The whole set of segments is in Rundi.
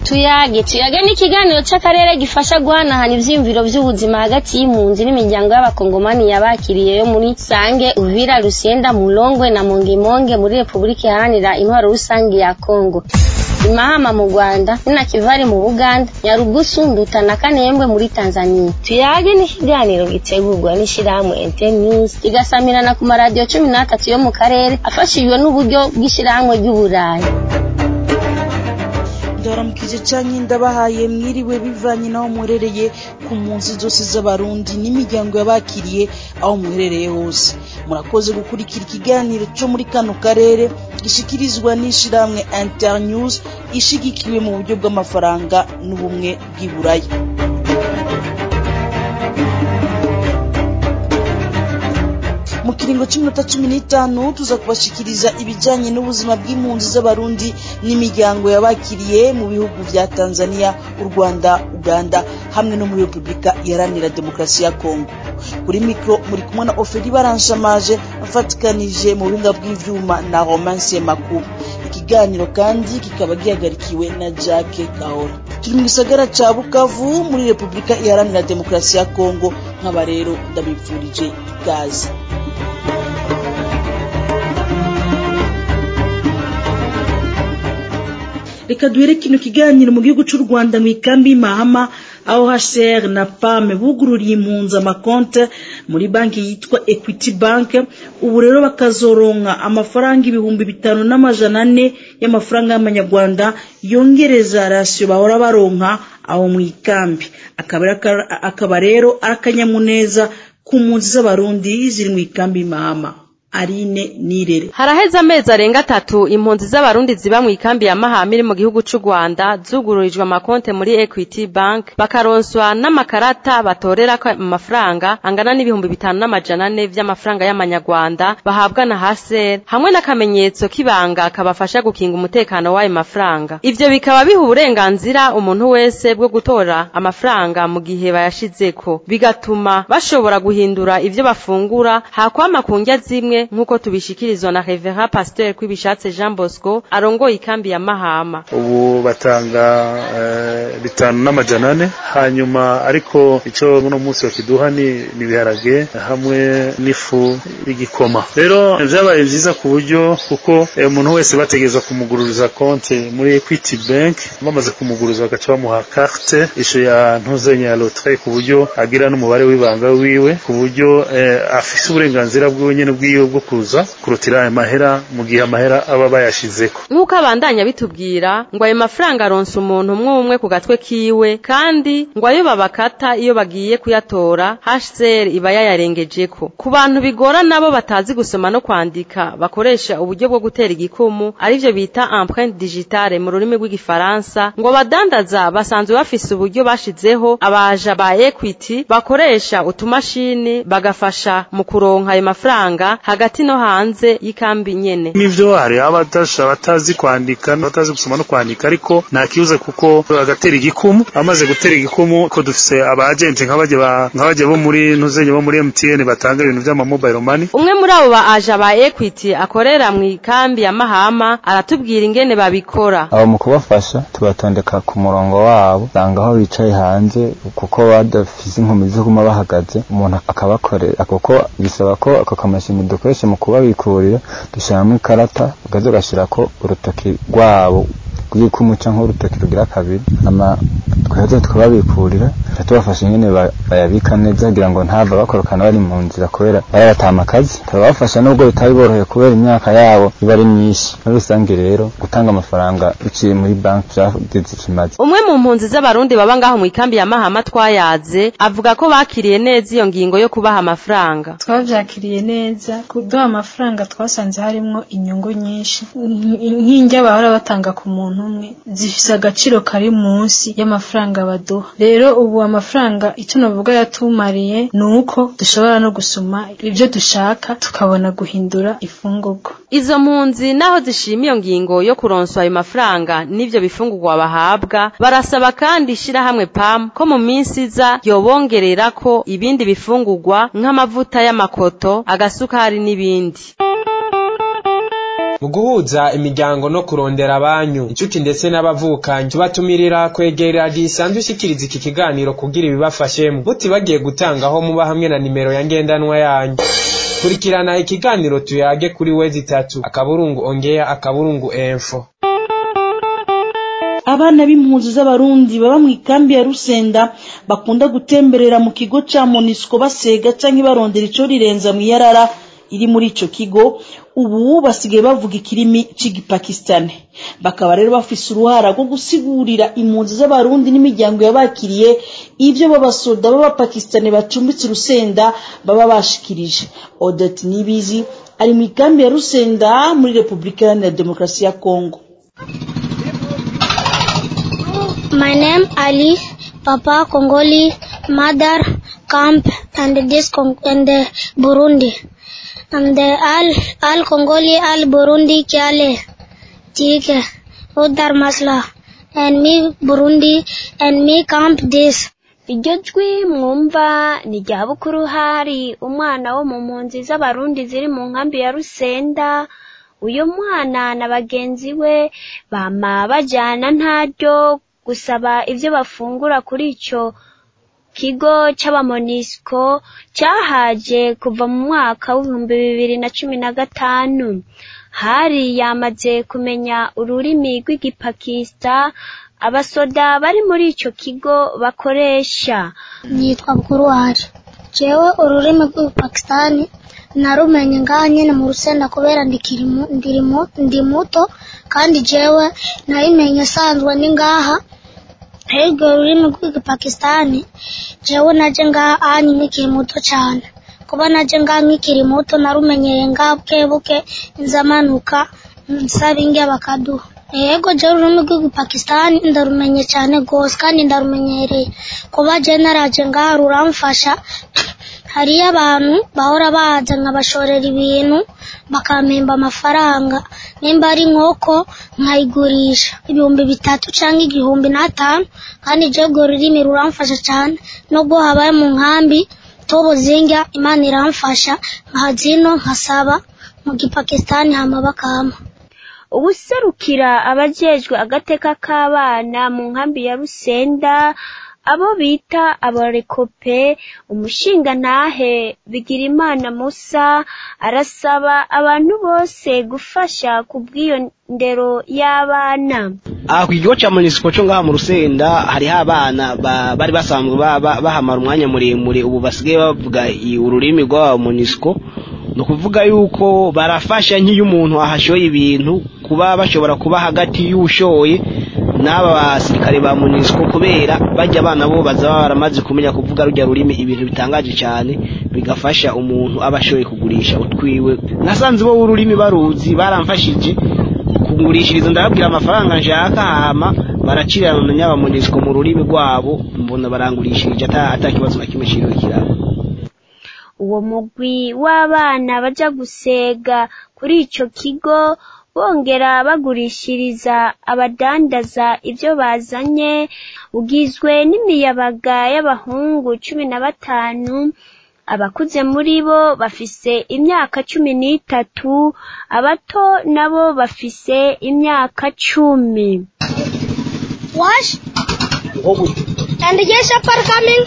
tuyage ni ikiganiro c'akarere gifasha guhanahana ivyiyumviro vy'ubuzima hagati y'impunzi n'imiryango y'abakongomani yabakiriye yo muri Sange, Uvira, Rusienda, Mulongwe na Mongemonge muri Republika Iharanira Intwaro Rusangi ya Kongo, Imahama mu Rwanda, na Kivari mu Buganda, Nyarugusu, Nduta na Kanembwe muri Tanzania. Tuyage ni ikiganiro gitegurwa n'ishirahamwe Internews kigasamirana ku maradiyo 13 yo mu karere afashijwe n'uburyo bw'ishirahamwe ry'Uburayi. Ndaramukije canke ndabahaye mwiriwe bivanye naho mwerereye ku mpunzi zose z'abarundi n'imiryango yabakiriye aho mwerereye hose. Murakoze gukurikira ikiganiro cyo muri kano karere gishikirizwa n'ishirahamwe Internews ishigikiwe mu buryo bw'amafaranga n'ubumwe bw'Iburayi. Mu kiringo cy'iminota 15 tuza kubashikiriza ibijanye n'ubuzima bw'impunzi z'abarundi n'imiryango yabakiriye mu bihugu vya Tanzania, u Rwanda, Uganda hamwe no muri Republika Iharanira Demokarasi ya Kongo. Kuri mikro muri kumwe na Oferi Baranshamaje afatikanije mu buhinga bw'ivyuma na Romance Makuru. Ikiganiro kandi kikaba gihagarikiwe na Jacques Kahora. Turi mu gisagara ca Bukavu muri Republika Iharanira Demokarasi ya Kongo. Nkaba rero ndabipfurije ikaze. Reka duhere kino kiganiro mu gihugu cy'u Rwanda mu ikambi Mahama aho HCR na PAM bugururiye impunzi amakonte muri banki yitwa Equity Bank. Ubu rero bakazoronka amafaranga 5,400 y'amafaranga y'amanyarwanda yongereza ratio bahora baronka aho mu ikambi. Akaba rero arakanyamuneza ku mpunzi z'abarundi ziri mu ikambi Mahama. Arine Nirere. Haraheze amezi arenga 3 impunzi z'abarundi ziba mu ikambi ya Mahama iri mu gihugu cy'u Rwanda zugururijwe amakonte muri Equity Bank bakaronswa n'amakarata batorera ko amafaranga angana n'5,400 vy'amafaranga y'amanyarwanda bahabwa na HCR hamwe n'akamenyetso kibanga kabafasha gukinga umutekano w'ayo mafaranga. Ivyo bikaba biha uburenganzira umuntu wese bwo gutora amafaranga mu gihe bayashizeko, bigatuma bashobora guhindura ivyo bafungura hakwama kunjya zimwe nkuko tubishikirizwa na Reverend Pasteur Kwibishatse Jean Bosco arongoye ikambi ya Mahama. Ubu batanga 5,400 hanyuma ariko ico muno munsi bakiduha ni biharage hamwe n'ifu y'igikoma. Rero vyabaye vyiza ku buryo kuko umuntu wese bategezwa kumugururiza konte muri Equity Bank, bamaze kumuguruza bagaca bamuha carte isho ya ntuzenya ya loterie ku buryo agira n'umubare w'ibanga wiwe ku buryo afise uburenganzira bwiwe nyene bwiwe bwo kuza kurutira amahera mu gihe amahera aba bayashizeko. Nkuko abandanya bitubwira ngo ayo mafaranga aronsa umuntu umwe ku gatwe kiwe kandi ngo ayo babakata iyo bagiye kuyatora HCR iba yayarengejeko. Ku bantu bigora nabo batazi gusoma no kwandika bakoresha uburyo bwo gutera igikumu arivyo bita empreinte digitale mu rurimi rw'igifaransa, ngo badandaza basanzwe bafise uburyo bashizeho abaja ba Equity bakoresha utumashini bagafasha mu kuronka ayo mafaranga hagati no hanze y'ikambi nyene. Nivyo hari abadasha batazi kwandika batazi gusoma no kwandika ariko nta kibuze kuko agatera igikumu, amaze gutera igikumu ko dufise aba agent nkabaje bo muri ntuzenye bo muri MTN batanga ibintu by'ama mobile money. Umwe muri abo baje ba Equity akorera mu ikambi ya Mahama aratubwira ingene babikora. Abo mu kubafasha tubatondeka ku murongo wabo sanga aho bicaye hanze kuko badafise inkumi zo kuma bahagaze umuntu akabakorera kuko bisaba ko ako kamashini dukoresha mu kubabikurira dushiramo ikarata ugazo gashirako urutoki rwabo rw'ikumuca nk'urutoki rugira kabiri ama twaje tukababikurira tubafasha nyene bayabika neza kugira ngo ntava bakorokana bari mu nzira kubera baratama akazi tubafasha nubwo bitaboroheye kubera imyaka yabo iba ari myinshi rusange rero gutanga amafaranga biciye muri bank byageze kimaze. Umwe mu mpunzi z'abarundi baba ngaho mu ikambi ya Mahama twayaze avuga ko bakiriye neza iyo ngingo yo kubaha amafaranga. Twavyakiriye neza kuduha amafaranga twasanze harimo inyungu nyinshi nk'injya bahora batanga ku muntu umwe zifise agaciro kari munsi y'amafaranga baduha. Rero ubu amafaranga icyo navuga yatumariye nuko dushobora no gusuma ibyo dushaka tukabona guhindura ifungurwa. Izo mpunzi naho zishimiye iyo ngingo yo kuronswa ayo mafaranga n'ivyo bifungurwa bahabwa barasaba kandi shira hamwe PAM ko mu minsi iza yobongerera ko ibindi bifungurwa nk'amavuta y'amakoto agasukari n'ibindi. mu guhuza imiryango no kurondera abanyu inshuti ndetse n'abavukanyi. Tubatumirira kwegera risanzwe ishikiriza iki kiganiro kugira ibibafashemo, mutibagiye gutangaho muba hamwe na nimero ya ngendanwa yanyu. Kurikirana ikiganiro tuyage kuri wezi3 _ongea_info. Abana b'impunzi z'abarundi baba mu ikambi ya Rusenda bakunda gutemberera mu kigo ca Monisco basega canke barondera ico rirenza mu yarara iri muri ico kigo, ubu basigaye bavuga ikirimi c'Igipakistani. Bakaba rero bafise uruhara rwo gusigurira impunzi z'abarundi n'imiryango yabakiriye ivyo babasoda b'Abapakistani bacumbitse Rusenda baba bashikirije. Odette Nibizi ari mu ikambi ya Rusenda muri Republika ya Demokarasi ya Kongo. My name Ali, Papa Congoli, Mother Camp and this and Burundi. And al Congoli al Burundi Kiale, Tike, Udar Masla, and me Burundi and me Camp this. Iryo jwi mwumva ni rya bukuru hari umwana wo mu mpunzi z'abarundi ziri mu nkambi ya Rusenda. Uyo mwana na bagenzi we bama bajana ntaryo gusaba ivyo bafungura kuri ico kigo c'abamonisco cyahaje kuva mu mwaka w'2015. Hari yamaze kumenya ururimi rw'Igipakista abasoda bari muri ico kigo bakoresha. Nitwa Bukuru hari. Jewe ururimi rw'Igipakistani narumenye ngaha nyene mu Rusenda kubera ndi muto, kandi jewe nayimenye sanzwe ni ngaha. Ego ururimi rw'Igipakistani jewe naje ngaha anyi nkiri muto cyane. Kuba naje ngaha nkiri muto narumenyeye ngaha bukebuke nzamanuka nsaba inge bakaduha. Ego jewe ururimi rw'Igipakistani ndarumenye cyane gose kandi ndarumenyereye. Kuba je naraje ngaha ruramfasha. Hari abantu bahora baza nkabashorera ibintu bakampemba amafaranga, nimba ari nkoko nkayigurisha 3,000 canke 5,000, kandi je go rurimi ruramfasha cyane. Nubwo habaye mu nkambi tobo zinga Imana iramfasha nkazino nkasaba mu Gipakistani hama bakama. Ubuserukira abajejwe agateka k'abana mu nkambi ya Rusenda abo bita abarekope, umushinga ntahe Bigirimana Musa arasaba abantu bose gufasha kubwiyo ndero y'abana. Ku kigo cya Monisco cyo ngaha mu Rusenda hariho abana bari basanzwe bahamara umwanya muremure, ubu basigaye bavuga ururimi rwa Monisco. No kuvuga yuko barafasha nk'iyo umuntu ahashoye ibintu kuba bashobora kuba hagati y'ushoye n'aba basirikare ba Monisco, kubera bajya abana bo bazaba baramaze kumenya kuvuga rujya rurimi, ibintu bitangaje cyane bigafasha umuntu abashoye kugurisha utwiwe. Nasanze bo ururimi baruzi, baramfashije kungurishiriza, ndababwira amafaranga nshaka hama baracirana na nyaba Monisco mu rurimi rwabo, mbona barangurishije atakibazo na kimwe kiriho kiraba. Uwo mugwi w'abana baja gusega kuri ico kigo bongera bagurishiriza abadandaza ivyo bazanye, ugizwe n'imiyabaga y'abahungu 15, abakuze muri bo bafise imyaka 13, abato nabo bafise imyaka 10. Wash and the guests are coming.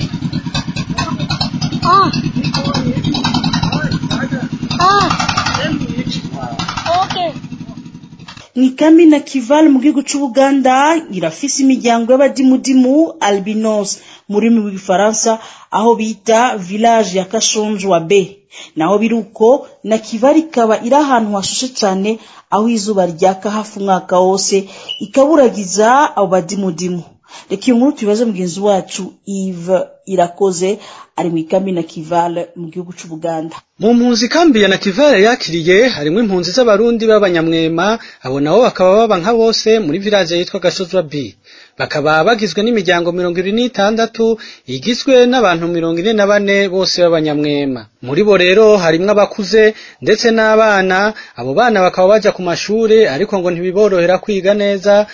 Okay. Nikambi na Kival mu gihugu c'Ubuganda irafise imiryango y'abadimudimu albinos muri mu Gifaransa, aho bita village ya Kashonjwa B. Naho biruko na Kival ikaba iri ahantu hashushe cyane, aho izuba ryaka hafi umwaka wose ikaburagiza abo badimudimu. Reka iyo nkuru tubibaze mugenzi wacu Yves Irakoze ari mu ikambi na Kival mu gihugu c'Ubuganda. Mu mpunzi kambi ya Nakival yakiriye harimo impunzi z'abarundi b'abanyamwema, abo nabo bakaba baba nka bose muri village yitwa Gashozwa B. Bakaba bagizwe n'imiryango 26 igizwe n'abantu 44 bose b'abanyamwema. Muri bo rero harimo abakuze ndetse n'abana. Abo bana bakaba baja ku mashure ariko ngo ntibiborohera kwiga neza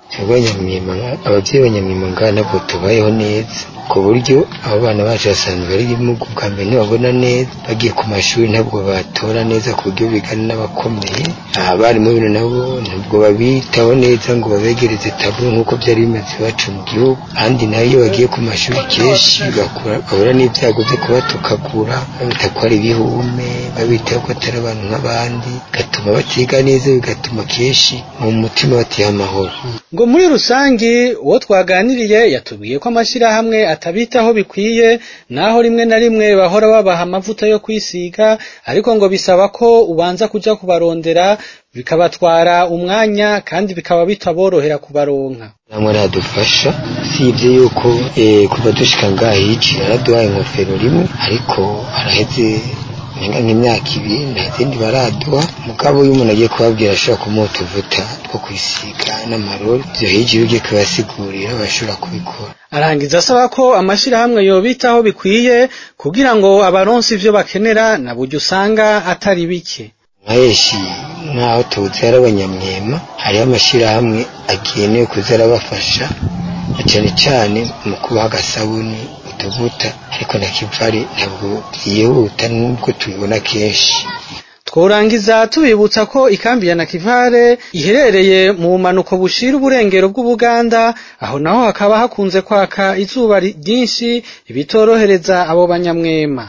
abanyamwema abavyeyi b'abanyamwema ngaha nabwo tubayeho neza ku buryo abo bana bacu basanzwe bari mu bwa mbere ntibabona neza bagiye ku mashuri ntabwo batora neza ku buryo bigana n'abakomeye abarimu bino nabo ntabwo babitaho neza ngo babegereze taburo nk'uko byari bimaze iwacu mu gihugu kandi nayo bagiye ku mashuri kenshi bahura n'ibyago byo kubatukagura babita ko ari ibihume babitaho ko atari abantu nk'abandi bigatuma batiga neza bigatuma kenshi mu mutima batiha amahoro. Ngo muri rusangi uwo twaganiriye yatubwiye ko amashyirahamwe atabitaho bikwiye naho rimwe na rimwe bahora babaha amavuta yo kwisiga ariko ngo bisaba ko ubanza kuja kubarondera bikabatwara umwanya kandi bikaba bitaborohera kubaronka. Namwe radufasha sivye yuko kuva dushika ngaha hici araduhaye ingofero rimwe ariko araheze nk'imyaka ibiri nta zindi baraduha mugabo iyo umuntu agiye kubabwira ashobora kumuha utuvuta two kwisiga n'amarori ivyo hijira ugiye kubasigurira bashobora kubikora. Arangiza asaba ko amashirahamwe yobitaho bikwiye kugira ngo abaronsi ivyo bakenera na buryo usanga atari bike. Nkayeshi nkaho tuzi ari abanyamwema hariho amashirahamwe agenewe kuza arabafasha cyane cyane mu kubaha agasabuni utuvuta ariko na kivari ntabwo yihuta nubwo tubibona kenshi. Tworangiza tubibutsa ko ikambi ya Nakivale iherereye mu manuko bushira uburengero bw'Ubuganda aho naho hakaba hakunze kwaka izuba ryinshi ibitorohereza abo banyamwema.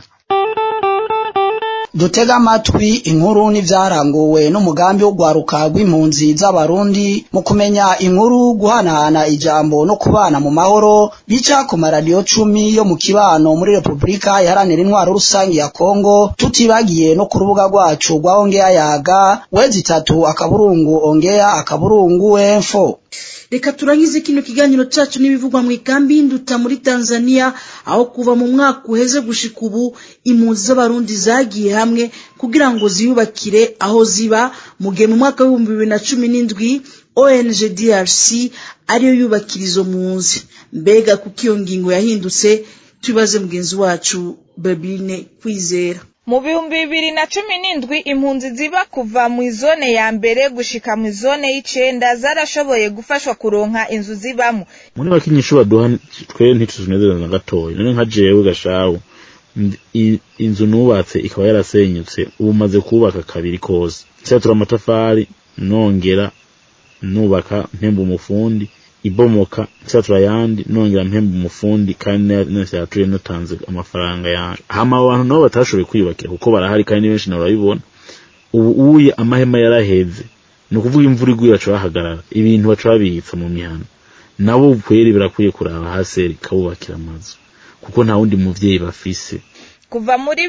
Dutega amatwi inkuru n'ivyaranguwe n'umugambi wo gwaruka rw'impunzi z'abarundi mu kumenya inkuru guhanahana ijambo no kubana mu mahoro bica ku maradiyo 10 yo mu kibano muri Republika Iharanira Intwaro Rusangi ya Kongo tutibagiye no ku rubuga rwacu rwa Ongea Yaga wezi3 Reka turangize kino kiganiro cacu n'ibivugwa mu ikambi nduta muri Tanzania aho kuva mu mwaka uheze gushika ubu impunzi z'abarundi zagiye hamwe kugira ngo ziyubakire aho ziba mu gihe mu mwaka wa 2017 ONG DRC ariyo yubakirizo mpunzi. Mbega kukiyo ngingo yahindutse tubaze mugenzi wacu Babine Kwizera. Mu 2017 impunzi ziba kuva mu zone ya mbere gushika mu zone y'icenda zarashoboye gufashwa kuronka inzu zibamo. Muri bakinyisho baduha twe ntituzunezera na gatoyi none nka jewe gashawo inzu nubatse ikaba yarasenyutse ubu maze kubaka kabiri kose cyatura amatafari nongera nubaka mpemba umufundi ibomoka cyatura yandi nongera mpemba umufundi kandi nashatuye notanze amafaranga yanje hama abantu nabo batashoboye kwiyubakira kuko barahari kandi benshi narabibona ubu uye amahema yaraheze no kuvuga imvura iguye bahagarara ibintu bacabitsa mu mihana nabo kweri birakwiye kuraba haseri kabubakira amazu kuko nta wundi muvyeyi bafise. Kuva muri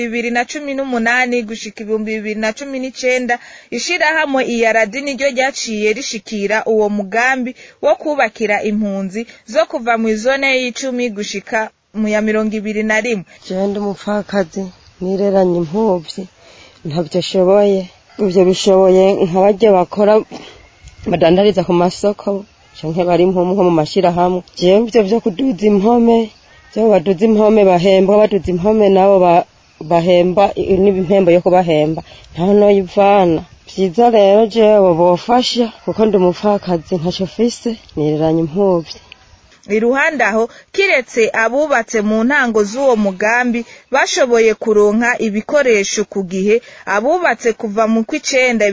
2018 gushika 2019 ishirahamwe iyaradi niryo ryaciye rishikira uwo mugambi wo kubakira impunzi zo kuva mu zone y'10 gushika mu ya 21. Jende mupfakazi nireranye impuvyi ntabyo shoboye ivyo bishoboye nk'abaje bakora badandariza ku masoko canke bari nko mu mashirahamwe je byo kuduza impome cyo baduza impome bahemba baduza impome nabo bahemba n'ibimpembo yo kubahemba nta no yivana byiza rero jewe bofasha kuko ndi umupfakazi ntaco fise nireranye impuvyi. Iruhande aho kiretse abubatse mu ntango z'uwo mugambi bashoboye kuronka ibikoresho ku gihe abubatse kuva mu kw'icenda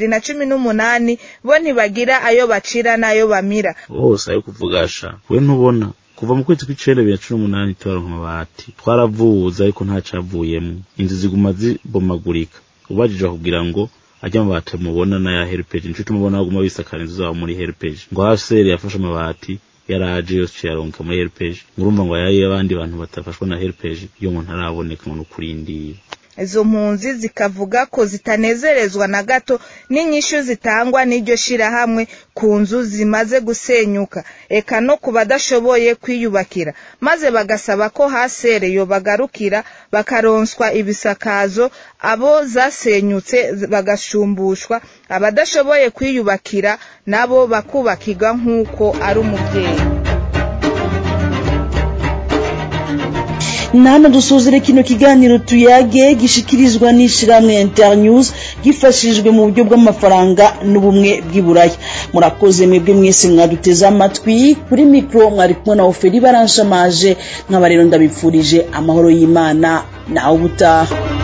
2018 bo ntibagira ayo bacira nayo bamira bose ayo kuvugasha we ntubona kuva mu kwezi kw'icenda 2018 twaronka amabati twaravuza ariko nta cavuyemo inzu ziguma zibomagurika ubajije kugira ngo ajya amabati mubona na ya Helpage nshuti mubona aguma bisakara inzu zabo muri Helpage ngo haseri yafashe amabati yaraje yose yaronka muri Helpage ngurumva ngo yayi abandi bantu batafashwa na Helpage iyo umuntu araboneka ngo kurindira. Izo mpunzi zikavuga ko zitanezerezwa na gato n'inyishu zitangwa n'iryo shirahamwe ku nzu zimaze gusenyuka eka no kubadashoboye kwiyubakira maze bagasaba ko hasere yo bagarukira bakaronswa ibisakazo abo zasenyutse bagashumbushwa abadashoboye kwiyubakira nabo bakubakirwa nk'uko ari umuvyeyi. nano dusuzire kino kiganiro tuyage gishikirizwa n'ishiramwe Internews gifashijwe mu buryo bw'amafaranga n'ubumwe bw'iburaya. Murakoze mwebwe mwese mwaduteza amatwi, kuri mikro mwari kumwe na Oferi Baranshamaje, nk'abarero ndabipfurije amahoro y'Imana naho ubutaha.